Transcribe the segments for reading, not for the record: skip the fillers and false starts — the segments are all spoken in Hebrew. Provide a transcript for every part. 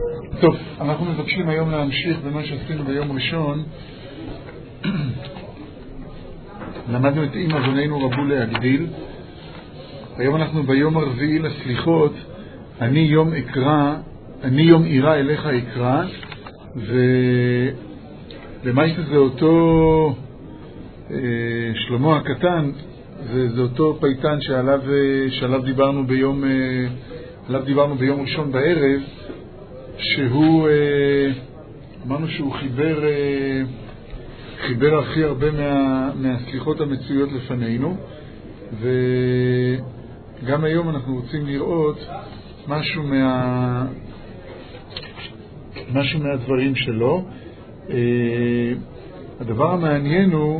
טוב, אנחנו מבקשים היום להמשיך במה שעשינו ביום ראשון. למדנו את אם אבוננו רבו להגדיל. היום אנחנו ביום הרביעי לסליחות. אני יום אירה אליך אקרא, ולמעשה זה אותו שלמה הקטן, זה אותו פייטן שעליו דיברנו ביום ראשון בערב, שהוא אמרנו שהוא חיבר הכי הרבה מהסליחות המצויות לפנינו, וגם היום אנחנו רוצים לראות משהו מהדברים שלו. הדבר המעניין הוא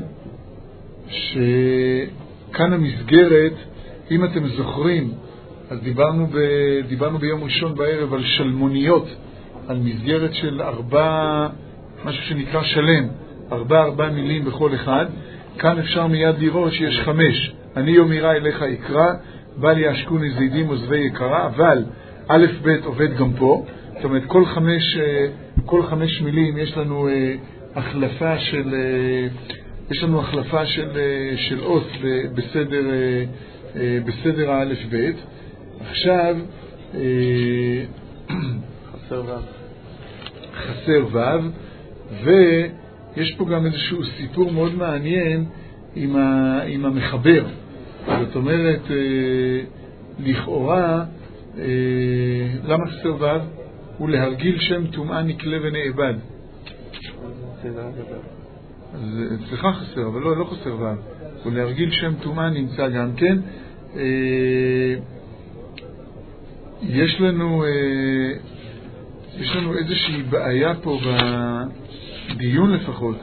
שכאן המסגרת, אם אתם זוכרים, אז דיברנו ביום ראשון בערב על שלמוניות, על מסגרת של משהו שנקרא שלם, 4 מילים בכל אחד. כאן אפשר מיד לראות שיש 5. אני יום אירה אליך אקרא, בל יעשקוני זידים עוזבי יקרה, אבל א' ב' עובד גם פה. זאת אומרת, כל 5 מילים יש לנו החלפה של אות בסדר האלף ב'. עכשיו חסר ו', ויש פה גם איזשהו סיפור מאוד מעניין עם המחבר. זאת אומרת, לכאורה, למה חסר ו'? הוא להרגיל שם טומאה נקלה ונאבד. אז אצלך חסר, אבל לא חסר ו'. הוא להרגיל שם טומאה נמצא גם כן. יש לנו איזושהי בעיה פה בדיון לפחות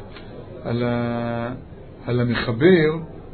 על המחבר.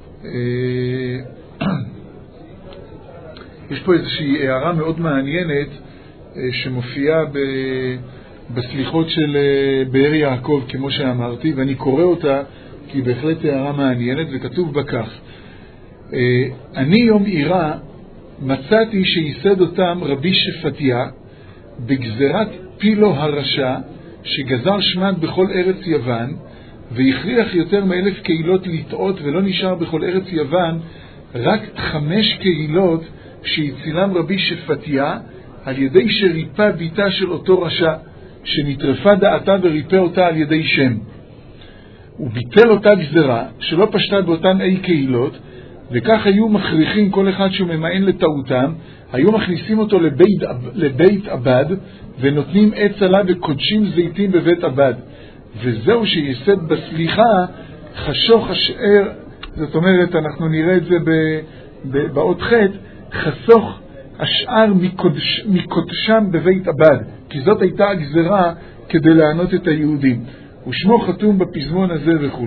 יש פה איזושהי הערה מאוד מעניינת שמופיעה בסליחות של באר יעקב, כמו שאמרתי, ואני קורא אותה כי היא בהחלט הערה מעניינת, וכתוב בה כך: אני יום אירה מצאתי שיסד אותם רבי שפטיה בגזרת פילו הרשע, שגזר שמן בכל ארץ יוון, והכריח יותר מ1,000 קהילות לטעות, ולא נשאר בכל ארץ יוון רק 5 קהילות שהצילם רבי שפטיה, על ידי שריפה ביתה של אותו רשע, שנטרפה דעתה וריפה אותה על ידי שם. הוא ביטל אותה גזרה שלא פשטה באותן קהילות, וכך היו מכריחים כל אחד שהוא ממאן לטעותם, היו מכניסים אותו לבית עבד, ונותנים עץ עלה וקודשים זיתים בבית עבד. וזהו שיסד בסליחה חשוך השאר. זאת אומרת, אנחנו נראה את זה באות ח', חסוך השאר מקודשם בבית עבד, כי זאת הייתה הגזרה כדי לענות את היהודים. ושמו חתום בפזמון הזה וכו'.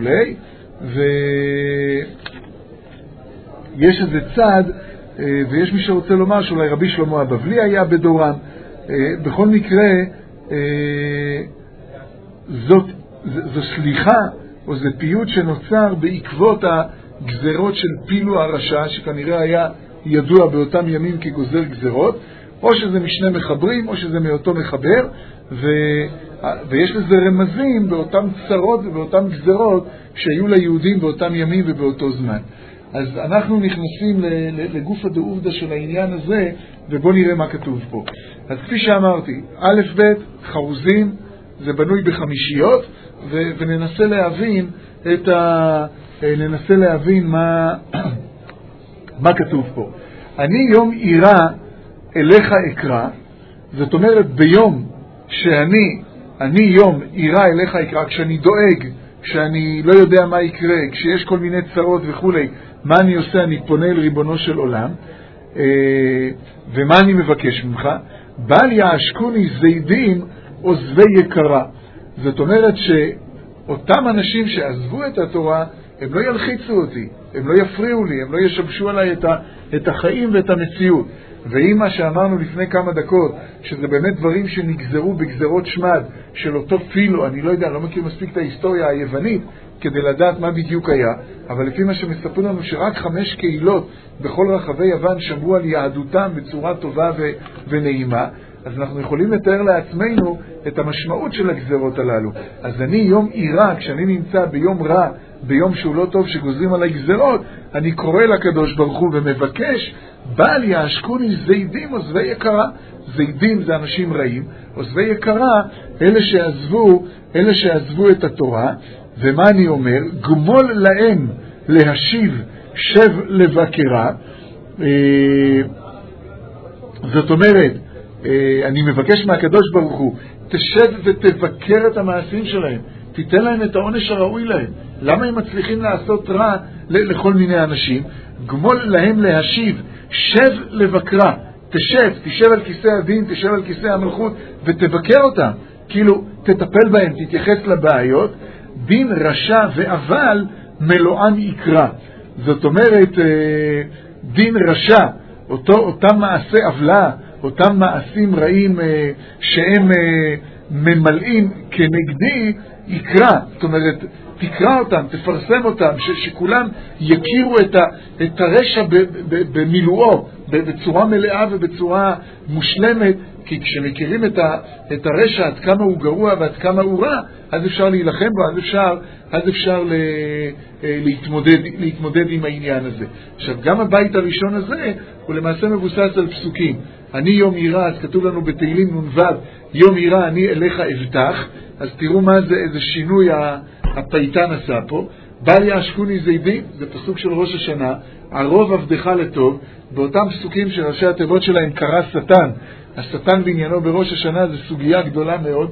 ויש איזה צד, ויש מי שרוצה לומר שאולי רבי שלמה הבבלי היה בדורם. בכל מקרה, זו סליחה, או זה פיוט שנוצר בעקבות הגזרות של פילו הרשע, שכנראה היה ידוע באותם ימים כגוזר גזרות, או שזה משני מחברים, או שזה מאותו מחבר, ויש לזה רמזים באותם צרות ובאותם גזרות שהיו ליהודים באותם ימים ובאותו זמן. אז אנחנו נכנסים לגוף הדעובדה של העניין הזה, ובואו נראה מה כתוב פה. אז כפי שאמרתי, א' ב' חרוזים, זה בנוי בחמישיות, וננסה להבין מה כתוב פה. אני יום אירה אליך אקרא, זאת אומרת ביום אני יום אירה אליך אקרא, כשאני דואג, כשאני לא יודע מה יקרה, כשיש כל מיני צרות וכו', מה אני עושה? אני פונה אל ריבונו של עולם, ומה אני מבקש ממך? בל יעשקוני זידים עוזבי יקרה. זאת אומרת שאותם אנשים שעזבו את התורה, הם לא ילחיצו אותי, הם לא יפריעו לי, הם לא ישבשו עליי את החיים ואת המציאות. ואם מה שאמרנו לפני כמה דקות, שזה באמת דברים שנגזרו בגזרות שמד של אותו פילו, אני לא יודע, לא מכיר מספיק את ההיסטוריה היוונית כדי לדעת מה בדיוק היה, אבל לפי מה שמספרים לנו שרק 5 קהילות בכל רחבי יוון שמרו על יהדותם בצורה טובה ונעימה, אז אנחנו יכולים לתאר לעצמנו את המשמעות של הגזרות הללו. אז אני יום עירה, כשאני נמצא ביום רע, ביום שהוא לא טוב שגוזרים על הגזרות, אני קורא לקדוש ברוך הוא ומבקש, בל יעשקוני זידים עוזבי יקרה. זידים זה אנשים רעים, עוזבי יקרה אלה שעזבו את התורה. ומה אני אומר? גמול להם להשיב שב לבקרה. זאת אומרת, אני מבקש מהקדוש ברוך הוא, תשב ותבקר את המעשים שלהם, תיתן להם את העונש הראוי להם. למה הם מצליחים לעשות רע לכל מיני אנשים? גמול להם להשיב שב לבקרה. תשב על כיסא הדין, תשב על כיסא המלכות ותבקר אותם, כאילו תטפל בהם, תתייחס לבעיות. דין רשע ואבל מלואן יקרא. זאת אומרת, דין רשע, אותם מעשי עוולה, אותם מעשים רעים שהם ממלאים כנגדי, יקרא. זאת אומרת, תקרא אותם, תפרסם אותם, שכולם יכירו את הרשע במילואו, בצורה מלאה ובצורה מושלמת, כי כשמכירים את הרשע, עד כמה הוא גרוע ועד כמה הוא רע, אז אפשר להילחם בו, אז אפשר להתמודד עם העניין הזה. עכשיו, גם הבית הראשון הזה הוא למעשה מבוסס על פסוקים. אני יום עירה, אז כתוב לנו בתהילים נ"ו, יום עירה אני אליך אבטח. אז תראו מה זה, איזה שינוי הפייטן עשה פה. בל יעשקוני זידים, זה פסוק של ראש השנה, ערוב עבדך לטוב. באותם פסוקים שראשי התיבות שלהם קרא שטן, השטן בעניינו בראש השנה, זה סוגיה גדולה מאוד,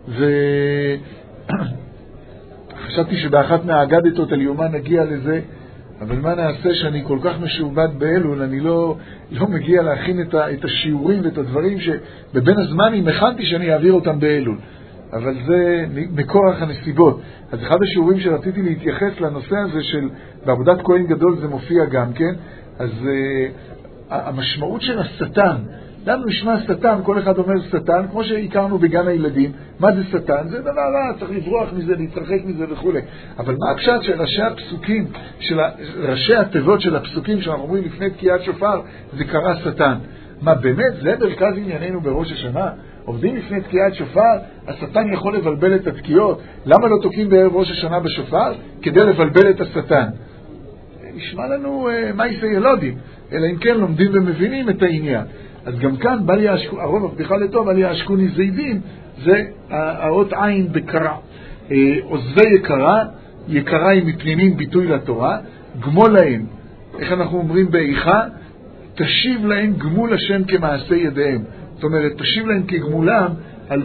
וחשבתי שבאחת מהאגדתות על יומה נגיע לזה, אבל מה נעשה שאני כל כך משובד באלול, אני לא מגיע להכין את השיעורים ואת הדברים שבבין הזמנים הכנתי שאני אעביר אותם באלול, אבל זה מכורח הנסיבות. אז אחד השיעורים שרציתי להתייחס לנושא הזה של בעבודת כהן גדול, זה מופיע גם כן. אז המשמעות של השטן, לנו נשמע שטן, כל אחד אומר שטן, כמו שהכרנו בגן הילדים. מה זה שטן? זה דבר רע, צריך לברוח מזה, להתרחק מזה וכו'. אבל מה הפשט של ראשי הפסוקים, של ראשי התיבות של הפסוקים שאנחנו אומרים לפני תקיעת שופר, זה קרא שטן? מה באמת? זה מרכז ענייננו בראש השנה? עובדים לפני תקיעת שופר, השטן יכול לבלבל את התקיעות. למה לא תוקעים בערב ראש השנה בשופר? כדי לבלבל את השטן. נשמע לנו מה יעשה ילודים, אלא אם כן לומדים ומבינים את העניין. אז גם כאן, הרוב עבדך לטוב, בל יעשקוני זידים, זה האות עין בקרה. עוזבי יקרה, יקרה היא מפנינים ביטוי לתורה, גמול להם, איך אנחנו אומרים באיכה? תשיב להם גמול השם כמעשה ידיהם. זאת אומרת, תשיב להם כגמולם על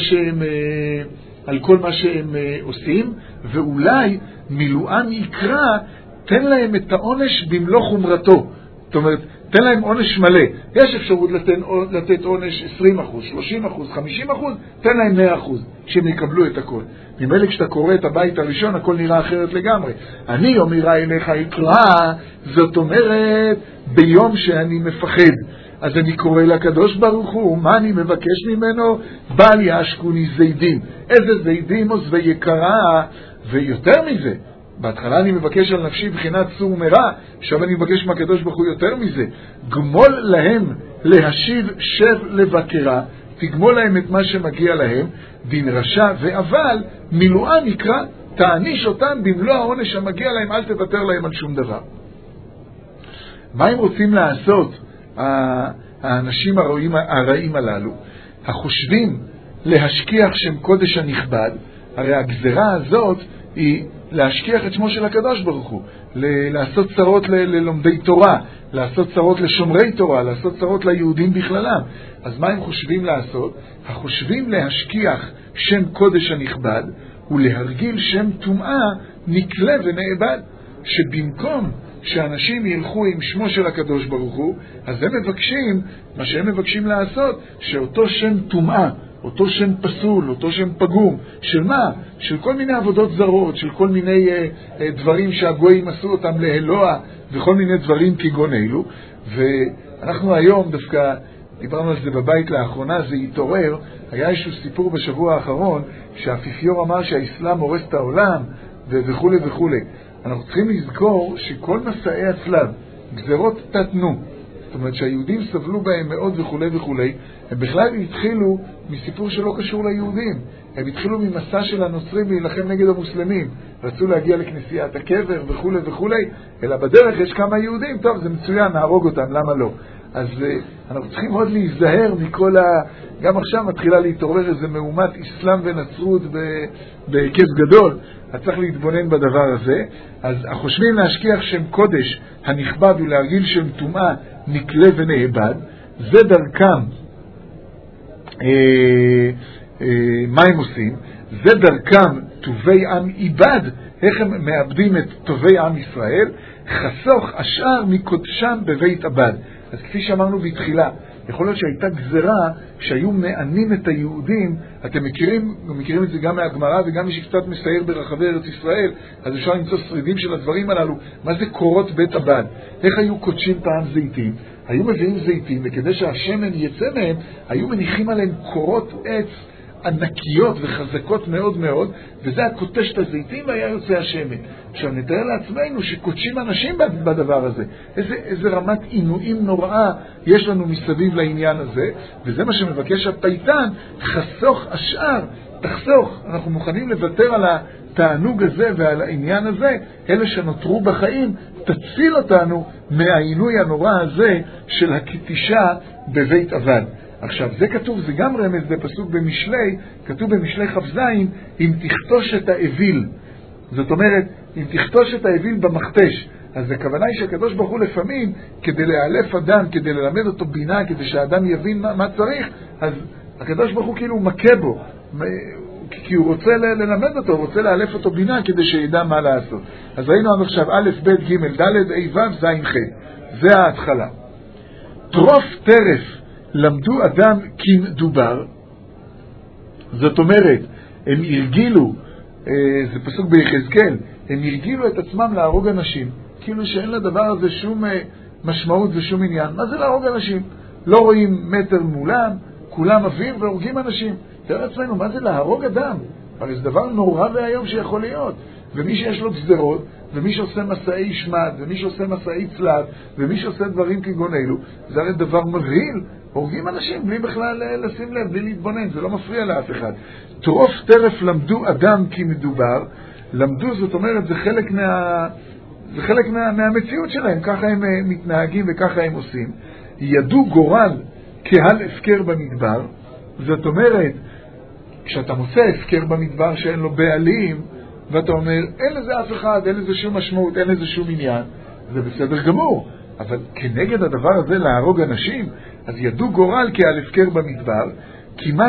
כל מה שהם עושים, ואולי מילואן יקרא, תן להם את העונש במלוא חומרתו. זאת אומרת, תן להם עונש מלא. יש אפשרות לתת עונש 20%, 30%, 50%, תן להם 100%, שהם יקבלו את הכל. ממילא כשאתה קורא את הבית הראשון, הכל נראה אחרת לגמרי. אני יום עירה אליך יקרא, זאת אומרת, ביום שאני מפחד. אז אני קורא לקדוש ברוך הוא, מה אני מבקש ממנו? בל יעשקוני זידים. איזה זידים עוזבי יקרה, ויותר מזה. בהתחלה אני מבקש על נפשי בחינת סור מרע, עכשיו אני מבקש מהקדוש ברוך הוא יותר מזה. גמול להם להשיב שב לבקרה, תגמול להם את מה שמגיע להם, דין רשע ואבל מילואן יקרא, תעניש אותם במלוא העונש המגיע להם, אל תוותר להם על שום דבר. מה הם רוצים לעשות האנשים הרעים הללו? החושבים להשכיח שם קודש הנכבד. הרי הגזרה הזאת היא להשכיח את שמו של הקדוש ברוך הוא, לעשות צרות ללומדי תורה, לעשות צרות לשומרי תורה, לעשות צרות ליהודים בכללם. אז מה הם חושבים לעשות? החושבים להשכיח שם קודש הנכבד ולהרגיל שם טומאה נקלה ונאבד, שבמקום שאנשים ילכו עם שמו של הקדוש ברוך הוא, אז הם מבקשים, מה שהם מבקשים לעשות, שאותו שם טומאה, אותו שם פסול, אותו שם פגום, של מה? של כל מיני עבודות זרות, של כל מיני דברים שהגויים עשו אותם להלוע, וכל מיני דברים כגון אלו. ואנחנו היום דווקא דיברנו על זה בבית לאחרונה, זה התעורר. היה איזשהו סיפור בשבוע האחרון, שהאפיפיור אמר שהאסלאם הורס את העולם, וכו' וכו'. אנחנו צריכים לזכור שכל מסעי הצלב, גזרות תתנו, זאת אומרת שהיהודים סבלו בהם מאוד וכו' וכו'. הם בכלל התחילו מסיפור שלא קשור ליהודים. הם התחילו ממסע של הנוצרים להילחם נגד המוסלמים. רצו להגיע לכנסיית הקבר וכו' וכו'. אלא בדרך יש כמה יהודים, טוב, זה מצוין, נהרוג אותם, למה לא? אז אנחנו צריכים עוד להיזהר מכל גם עכשיו מתחילה להתעורר איזה מהומת אסלאם ונצרות בהיקף גדול. אז צריך להתבונן בדבר הזה. אז החושבים להשכיח שם קודש הנכבד ולהרגיל שם טומאה נקלה ונאבד, זה דרכם. מה הם עושים? זה דרכם טובי עם איבד, איך הם מאבדים את טובי עם ישראל, חסוך השאר מקודשם בבית אבד. אז כפי שאמרנו בתחילה, יכול להיות שהייתה גזרה שהיו מענים את היהודים. אתם מכירים את זה גם מהגמרא, וגם מי שקצת מסייר ברחבי ארץ ישראל, אז אפשר למצוא שרידים של הדברים הללו. מה זה קורות בית הבד? איך היו קודשים פעם זיתים? היו מביאים זיתים, וכדי שהשמן יצא מהם, היו מניחים עליהם קורות עץ ענקיות וחזקות מאוד מאוד, וזה היה קוטש את הזיתים והיה יוצא השמן. עכשיו נתאר לעצמנו שקודשים אנשים בדבר הזה. איזה רמת עינויים נוראה יש לנו מסביב לעניין הזה, וזה מה שמבקש הפייטן, חסוך השאר, תחסוך. אנחנו מוכנים לוותר על התענוג הזה ועל העניין הזה, אלה שנותרו בחיים, תציל אותנו מהעינוי הנורא הזה של הכתישה בבית אבד. עכשיו, זה כתוב, זה גם רמז בפסוק במשלי, כתוב במשלי כ"ז, אם תכתוש את האוויל. זאת אומרת, אם תכתוש את האוויל במכתש. אז הכוונה היא שהקדוש ברוך הוא לפעמים, כדי לאלף אדם, כדי ללמד אותו בינה, כדי שהאדם יבין מה צריך, אז הקדוש ברוך הוא כאילו מכה בו, כי הוא רוצה ללמד אותו, הוא רוצה לאלף אותו בינה, כדי שידע מה לעשות. אז ראינו עד עכשיו א', ב', ג', ד', ה', ו', ז', ח'. זה ההתחלה. טרוף טרף למדו אדם כמדובר. זאת אומרת, הם הרגילו, זה פסוק ביחזקאל, הם הרגילו את עצמם להרוג אנשים, כאילו שאין לדבר הזה שום משמעות ושום עניין. מה זה להרוג אנשים? לא רואים מטר מולם, כולם אוויר והורגים אנשים. תראה עצמנו, מה זה להרוג אדם? הרי זה דבר נורא והיום שיכול להיות. ומי שיש לו גזרות, ומי שעושה מסעי שמד, ומי שעושה מסעי צלב, ומי שעושה דברים כגון אלו, זה הרי דבר מבהיל. הורגים אנשים בלי בכלל לשים לב, בלי להתבונן, זה לא מפריע לאף אחד. טרוף טרף למדו אדם כי מדובר. למדו, זאת אומרת, זה חלק מהמציאות שלהם, ככה הם מתנהגים וככה הם עושים. ידעו גורל קהל הפקר במדבר. זאת אומרת, כשאתה מוצא הפקר במדבר שאין לו בעלים, ואתה אומר, אין לזה אף אחד, אין לזה שום משמעות, אין לזה שום עניין, זה בסדר גמור. אבל כנגד הדבר הזה להרוג אנשים, אז ידעו גורל כעל הפקר במדבר, כמעט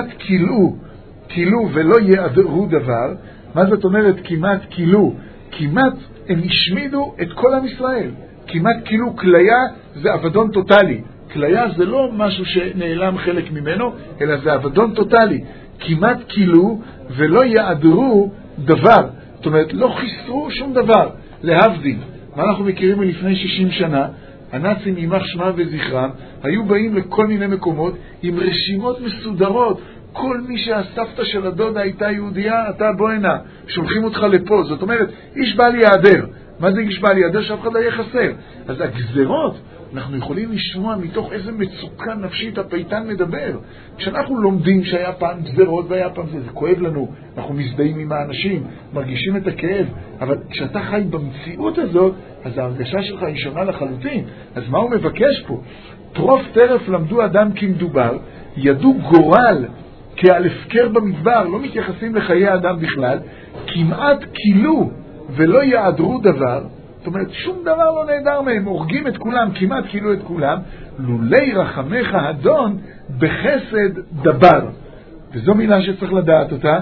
כילו ולא יעדרו דבר. מה זאת אומרת כמעט כילו? כמעט הם השמידו את כל עם ישראל. כמעט כילו, כליה זה אבדון טוטלי. כליה זה לא משהו שנעלם חלק ממנו, אלא זה אבדון טוטלי. כמעט כילו ולא יעדרו דבר. זאת אומרת, לא חיסרו שום דבר. להבדיל, מה אנחנו מכירים מלפני 60 שנה? הנאצים יימח שמם וזכרם היו באים לכל מיני מקומות עם רשימות מסודרות. כל מי שהסבתא של הדודה הייתה יהודייה, אתה בוא הנה, שולחים אותך לפה. זאת אומרת, איש בא ליעדר. מה זה איש בא ליעדר? שאף אחד לא יהיה חסר. אז הגזרות, אנחנו יכולים לשמוע מתוך איזה מצוקה נפשית הפייטן מדבר. כשאנחנו לומדים שהיה פעם גזרות והיה פעם זה כואב לנו, אנחנו מזדהים עם האנשים, מרגישים את הכאב, אבל כשאתה חי במציאות הזאת, אז ההרגשה שלך היא שונה לחלוטין. אז מה הוא מבקש פה? טרוף טרף למדו אדם כמדובר, ידעו גורל כעל הפקר במדבר, לא מתייחסים לחיי האדם בכלל, כמעט כילו ולא יעדרו דבר. זאת אומרת, שום דבר לא נהדר מהם, הורגים את כולם, כמעט כילו את כולם, לולי רחמך אדון בחסד דבר. וזו מילה שצריך לדעת אותה.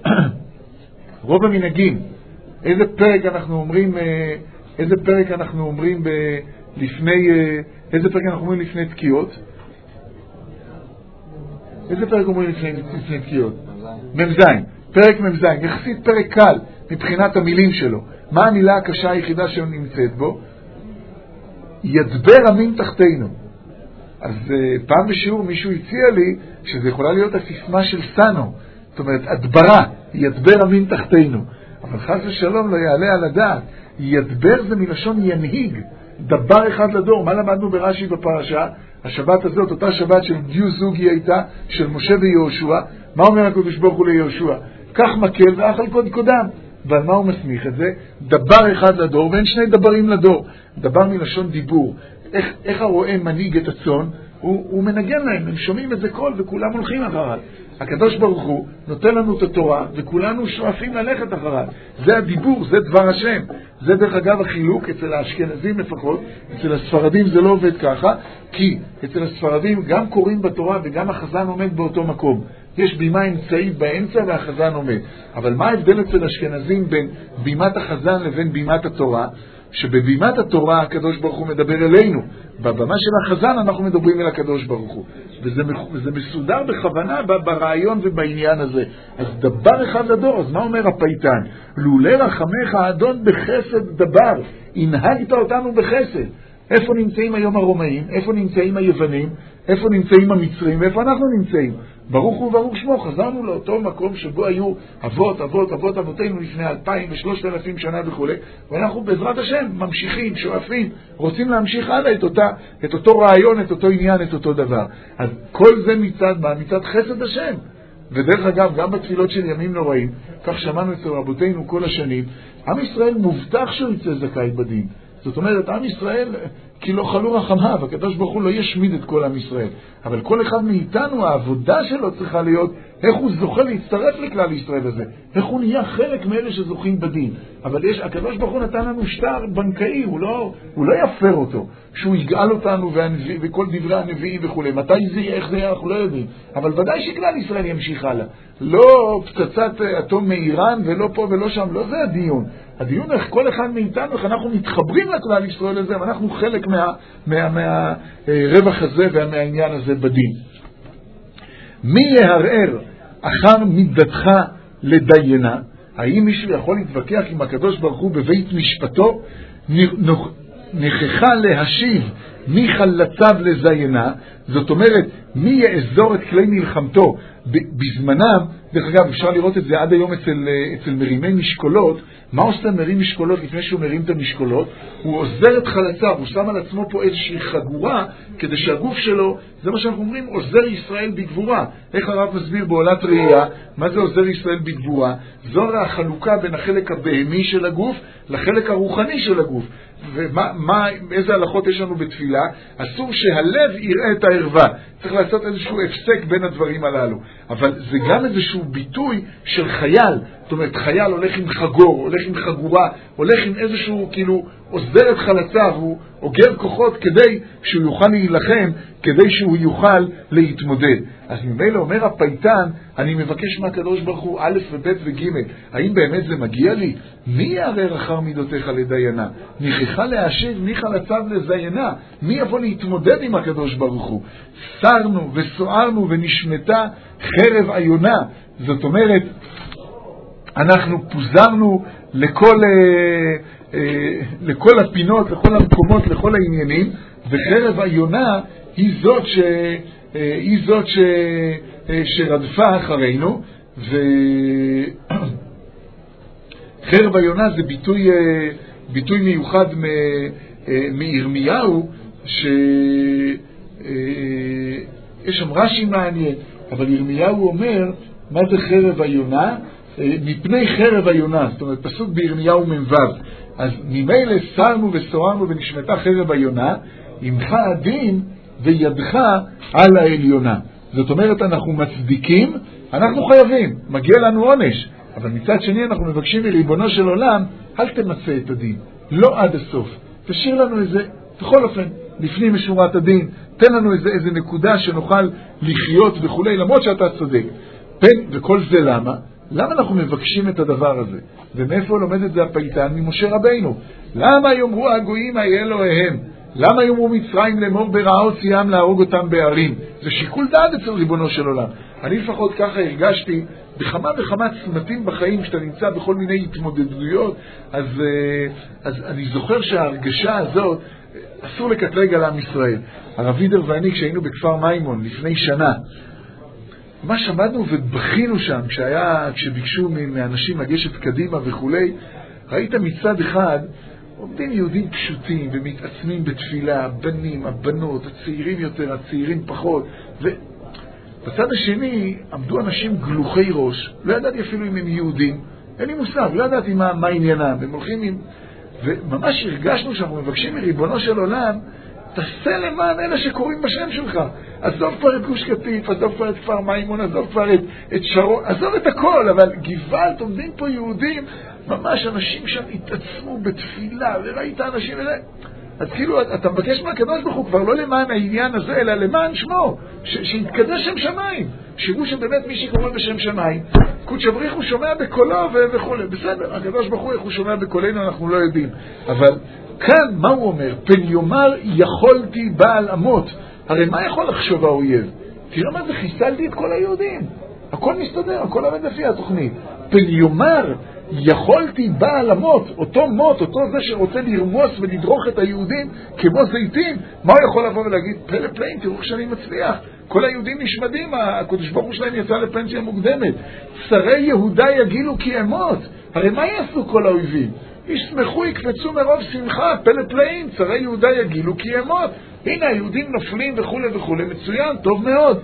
רוב המנהגים, איזה פרק אנחנו אומרים לפני תקיעות? איזה פרק אומרים לפני תקיעות? מ"ז. פרק מ"ז, יחסית פרק קל מבחינת המילים שלו. מה המילה הקשה היחידה שנמצאת בו? ידבר עמים תחתינו. אז פעם בשיעור מישהו הציע לי שזה יכולה להיות הסיסמה של סנו. זאת אומרת, הדברה, ידבר עמים תחתינו. אבל חס ושלום לא יעלה על הדעת. ידבר זה מלשון ינהיג. דבר אחד לדור. מה למדנו ברש"י בפרשה? השבת הזאת, אותה שבת של דיו זוגי הייתה, של משה ויהושע. מה אומר הקדוש ברוך הוא ליהושע? קח מקל ואכל קודם. ועל מה הוא מסמיך את זה? דבר אחד לדור, ואין שני דברים לדור. דבר מלשון דיבור. איך הרועה מנהיג את הצאן? הוא מנגן להם, הם שומעים איזה קול וכולם הולכים אחריו. הקדוש ברוך הוא נותן לנו את התורה וכולנו שואפים ללכת אחריו. זה הדיבור, זה דבר השם. זה דרך אגב החילוק אצל האשכנזים לפחות. אצל הספרדים זה לא עובד ככה, כי אצל הספרדים גם קוראים בתורה וגם החזן עומד באותו מקום. יש בימה אמצעית באמצע והחזן עומד. אבל מה ההבדל אצל אשכנזים בין בימת החזן לבין בימת התורה? שבבימת התורה הקדוש ברוך הוא מדבר אלינו. בבמה של החזן אנחנו מדברים אל הקדוש ברוך הוא. וזה מסודר בכוונה ברעיון ובעניין הזה. אז דבר אחד לדור. אז מה אומר הפייטן? לולא רחמך האדון בחסד דבר. הנהגת אותנו בחסד. איפה נמצאים היום הרומאים? איפה נמצאים היוונים? איפה נמצאים המצרים? ואיפה אנחנו נמצאים? ברוך הוא וברוך שמו. חזרנו לאותו מקום שבו היו אבות אבותינו לפני 2,000 ו3,000 שנה וכו'. ואנחנו בעזרת השם ממשיכים, שואפים, רוצים להמשיך הלאה את אותו רעיון, את אותו עניין, את אותו דבר. אז כל זה מצד חסד השם. ודרך אגב, גם בתפילות של ימים נוראים, כך שמענו אצל רבותינו כל השנים, עם ישראל מובטח שהוא יצא זכאי בדין. זאת אומרת, עם ישראל, כי לא חלו רחמיו, הקדוש ברוך הוא לא ישמיד את כל עם ישראל. אבל כל אחד מאיתנו, העבודה שלו צריכה להיות, איך הוא זוכה להצטרף לכלל ישראל הזה. איך הוא נהיה חלק מאלה שזוכים בדין. אבל הקדוש ברוך הוא נתן לנו שטר בנקאי, הוא לא יפר אותו. שהוא יגאל אותנו וכל דברי הנביאים וכו'. מתי זה יהיה, איך זה יהיה, אנחנו לא יודעים. אבל ודאי שכלל ישראל ימשיך הלאה. לא פצצת אטום מאיראן ולא פה ולא שם, לא זה הדיון. הדיון איך כל אחד מאיתנו, איך אנחנו מתחברים לכלל ישראל הזה, ואנחנו חלק מהרווח הזה ומהעניין הזה בדין. מי יערער אחר מידתך לדיינה? האם מישהו יכול להתווכח עם הקדוש ברוך הוא בבית משפטו? נכחה להשיב מי חלציו לזיינה, זאת אומרת מי יאזור את כלי מלחמתו בזמנם. דרך אגב אפשר לראות את זה עד היום אצל מרימי משקולות. מה עושה מרים משקולות לפני שהוא מרים את המשקולות? הוא עוזר את חלציו, הוא שם על עצמו פה איזושהי חגורה כדי שהגוף שלו, זה מה שאנחנו אומרים, עוזר ישראל בגבורה. איך הרב מסביר בעולת ראייה מה זה עוזר ישראל בגבורה? זו החלוקה בין החלק הבהמי של הגוף לחלק הרוחני של הגוף. ואיזה הלכות יש לנו בתפילה? אסור שהלב יראה את הערווה, צריך לעשות איזשהו הפסק בין הדברים הללו. אבל זה גם איזשהו ביטוי של חייל. זאת אומרת, חייל הולך עם חגור, הולך עם חגורה, הולך עם איזשהו, כאילו, עוזר את חלציו, הוא אוגר כוחות כדי שהוא יוכל להילחם, כדי שהוא יוכל להתמודד. אז ממילא אומר הפייטן, אני מבקש מהקדוש ברוך הוא א' וב' וג', האם באמת זה מגיע לי? מי יערער אחר מידותיך לדיינה? נכחה להשיב מי חלציו לזיינה? מי יבוא להתמודד עם הקדוש ברוך הוא? סרנו וסוערנו ונשמתה חרב עיונה. זאת אומרת, אנחנו פוזרנו לכל הפינות, לכל המקומות, לכל העניינים, וחרב עיונה היא זאת שרדפה אחרינו. וחרב עיונה זה ביטוי מיוחד מירמיהו, שיש שם רש"י מעניין, אבל ירמיהו אומר מה זה חרב עיונה? מפני חרב עיונה, זאת אומרת פסוק בירמיהו מ"ו. אז ממילא סרנו וסוערנו ונשמתה חרב עיונה, עמך הדין וידך על העליונה. זאת אומרת אנחנו מצדיקים, אנחנו חייבים, מגיע לנו עונש, אבל מצד שני אנחנו מבקשים מריבונו של עולם, אל תמצא את הדין, לא עד הסוף, תשאיר לנו איזה, בכל אופן לפנים משורת הדין, תן לנו איזה נקודה שנוכל לחיות וכו', למרות שאתה צודק. וכל זה למה? למה אנחנו מבקשים את הדבר הזה? ומאיפה לומד את זה הפייטן? ממשה רבינו. למה יאמרו הגויים איה אלוהיהם? למה יאמרו מצרים לאמור ברעה הוציאם להרוג אותם בערים? זה שיקול דעת אצל ריבונו של עולם. אני לפחות ככה הרגשתי בכמה וכמה צמתים בחיים, כשאתה נמצא בכל מיני התמודדויות, אז אני זוכר שההרגשה הזאת אסור לקטלג על עם ישראל. הרב וידר ואני, כשהיינו בכפר מימון לפני שנה, מה שמענו ובכינו שם, כשביקשו מאנשים לגשת קדימה וכו', ראית מצד אחד עומדים יהודים פשוטים ומתעצמים בתפילה, הבנים, הבנות, הצעירים יותר, הצעירים פחות, ובצד השני עמדו אנשים גלוחי ראש, לא ידעתי אפילו אם הם יהודים, אין לי מושג, לא ידעתי מה עניינם, הם הולכים עם... וממש הרגשנו שאנחנו מבקשים מריבונו של עולם, תעשה למען אלה שקוראים בשם שלך. עזוב כבר את גוש קטיף, עזוב כבר את כפר מימון, עזוב כבר את שרון, עזוב את הכל, אבל גבעת, עומדים פה יהודים, ממש אנשים שם התעצמו בתפילה, וראית אנשים אלה. אז כאילו, אתה מבקש מהקדוש ברוך הוא כבר לא למען העניין הזה, אלא למען שמו, שיתקדש שם שמיים. שיראו שבאמת מי שקורא בשם שמיים, קודש הבריך הוא שומע בקולו וכו'. בסדר, הקדוש ברוך הוא איך הוא שומע בקולנו, אנחנו לא יודעים. אבל כאן, מה הוא אומר? פן יאמר יכולתי בעל אמות. הרי מה יכול לחשוב האויב? תראה מה זה, חיסלתי את כל היהודים. הכל מסתדר, הכל עובד לפי התוכנית. פן יאמר יכולתי בעל אמות, אותו מות, אותו זה שרוצה לרמוס ולדרוך את היהודים כמו זיתים, מה הוא יכול לבוא ולהגיד? פלא פלאים, תראו שאני מצליח. כל היהודים נשמדים, הקדוש ברוך הוא שלהם יצא לפנסיה מוקדמת. שרי יהודה יגילו כי אמות. הרי מה יעשו כל האויבים? ישמחו, יקפצו מרוב שמחה, פלא פלאים, שרי יהודה יגילו כי אמות. הנה היהודים נופלים וכו' וכו', מצוין, טוב מאוד.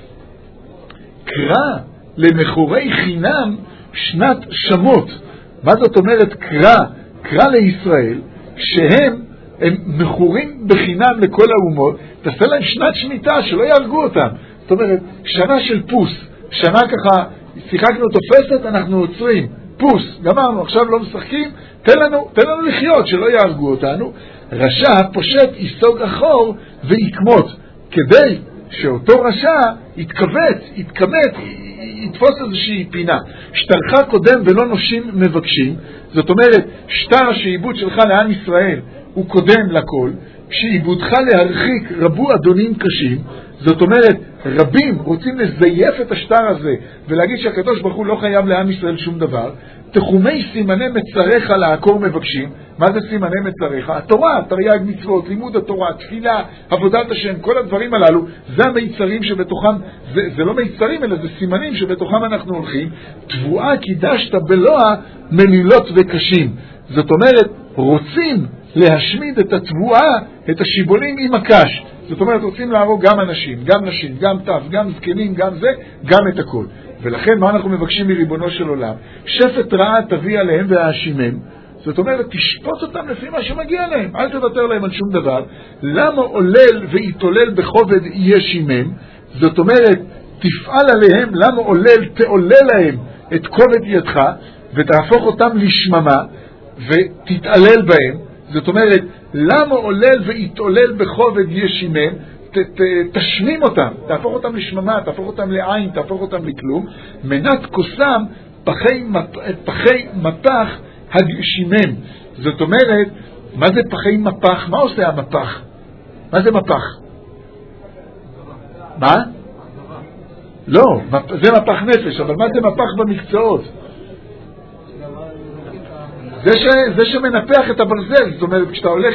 קרא למחורי חינם שנת שמות. מה זאת אומרת קרא? קרא לישראל שהם מחורים בחינם לכל האומות, תעשה להם שנת שמיטה שלא יהרגו אותם. זאת אומרת, שנה של פוס, שנה ככה, שיחקנו תופסת, אנחנו עוצרים, פוס, גמרנו, עכשיו לא משחקים, תן לנו לחיות, שלא יהרגו אותנו. רשע פושט יסוג אחור ויקמות, כדי שאותו רשע יתכמת, יתפוס איזושהי פינה. שטרך קודם ולא נושים מבקשים, זאת אומרת, שטר השעיבוד שלך לעם ישראל הוא קודם לכל, שעיבודך להרחיק רבו אדונים קשים, זאת אומרת, רבים רוצים לזייף את השטר הזה ולהגיד שהקדוש ברוך הוא לא חייב לעם ישראל שום דבר. תחומי סימני מצריך לעקור מבקשים. מה זה סימני מצריך? התורה, תרי"ג מצוות, לימוד התורה, תפילה, עבודת השם, כל הדברים הללו, זה המיצרים שבתוכם, זה לא מיצרים אלא זה סימנים שבתוכם אנחנו הולכים. תבואה קידשת בלוע מלילות וקשים. זאת אומרת, רוצים להשמיד את התבואה, את השיבולים עם הקש. זאת אומרת, רוצים להרוג גם אנשים, גם נשים, גם טף, גם זקנים, גם זה, גם את הכל. ולכן מה אנחנו מבקשים מריבונו של עולם? שפט רעה תביא עליהם והאשימם. זאת אומרת, תשפוט אותם לפי מה שמגיע להם. אל תוותר להם על שום דבר. למה עולל ויתולל בכובד יהיה שימם? זאת אומרת, תפעל עליהם, למה עולל תעולל להם את כובד ידך, ותהפוך אותם לשממה, ותתעלל בהם. זאת אומרת, למה עולל ויתעולל בכובד ישימם? תשמים אותם, תהפוך אותם לשממה, תהפוך אותם לעין, תהפוך אותם לכלום. מנת כוסם פחי מפח הגשימם. זאת אומרת, מה זה פחי מפח? מה עושה המפח? מה זה מפח? מה? לא, זה מפח נפש, אבל מה זה מפח במקצועות? זה שמנפח את הברזל. זאת אומרת, כשאתה הולך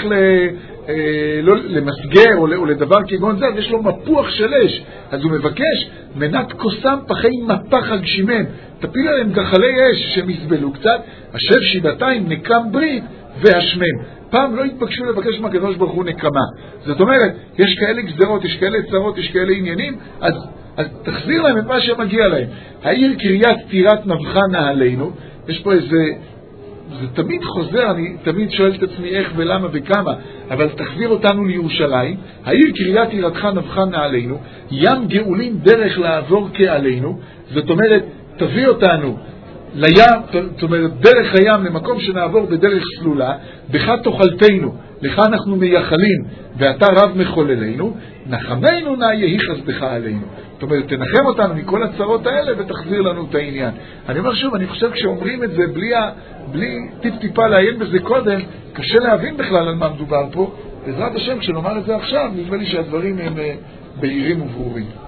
למסגר או לדבר כגון זה, יש לו מפוח של אש. אז הוא מבקש מנת כוסם פחי מפח הגשימם, תפיל עליהם גחלי אש שמסבלו קצת, אשר שבעתיים נקם ברית והשמם. פעם לא התבקשו לבקש מהקדוש ברוך הוא נקמה. זאת אומרת, יש כאלה גזרות, יש כאלה צרות, יש כאלה עניינים, אז תחזיר להם את מה שמגיע להם. העיר קריית טירת נבחה נעלינו. יש פה איזה, זה תמיד חוזר, אני תמיד שואל את עצמי איך ולמה וכמה, אבל תחזיר אותנו לירושלים. העיר קריית טירתך נבחה נעלינו, ים גאולים דרך לעבור כעלינו. זאת אומרת, תביא אותנו לים, זאת אומרת, דרך הים למקום שנעבור בדרך סלולה, בך תאכלתנו, לך אנחנו מייחלים, ואתה רב מחוללנו, נחמנו נא יהי חסדך עלינו. זאת אומרת, תנחם אותנו מכל הצרות האלה ותחזיר לנו את העניין. אני אומר שוב, אני חושב כשאומרים את זה בלי טיפ-טיפה לעיין בזה קודם, קשה להבין בכלל על מה מדובר פה. בעזרת השם, כשנאמר את זה עכשיו, נדמה לי שהדברים הם בהירים וברורים.